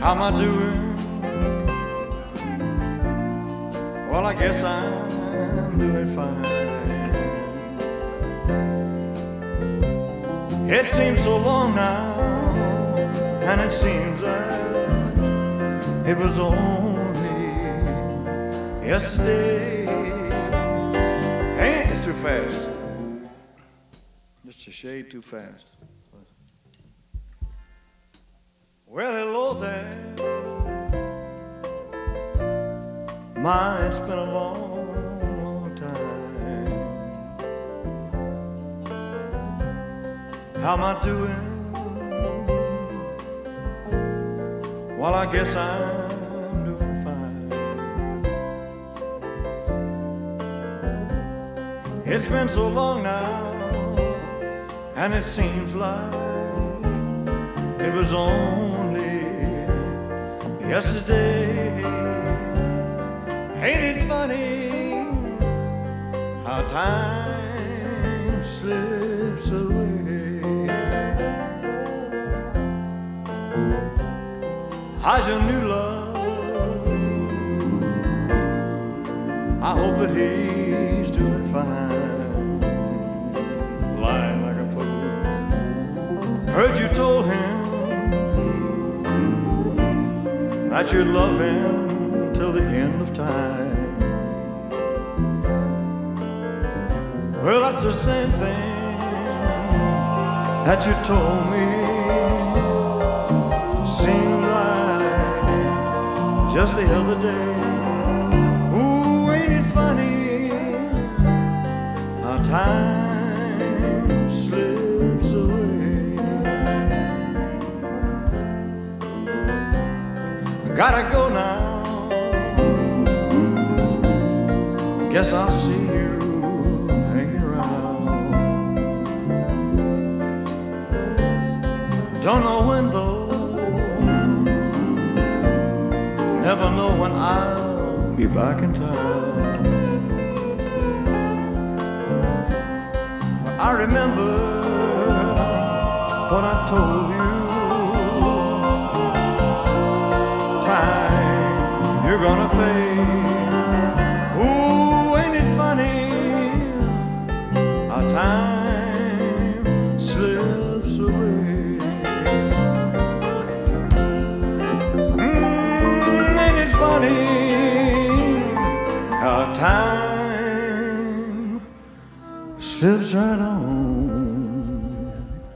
How am I doing? Well, I guess I'm doing fine. It seems so long now, and it seems that it was only yesterday. Ain't it? It's too fast. Just a shade too fast. Well, hello there. My, it's been a long, long time. How am I doing? Well, I guess I'm doing fine. It's been so long now, and it seems like it was only yesterday. Ain't it funny how time slips away? How's your new love? I hope that he's doing fine. Lying like a fool. Heard you told him that you'd love him till the end of time. Well, that's the same thing that you told me. Seems like just the other day. Ooh, ain't it funny how time slips away? Gotta go now. Guess I'll see you hanging around. Don't know when though. Never know when I'll be back in town. I remember what I told you. Time you're gonna pay. Ooh, ain't it funny how time slips away? Ain't it funny how time slips right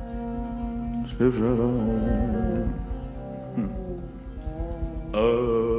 on, slips right on.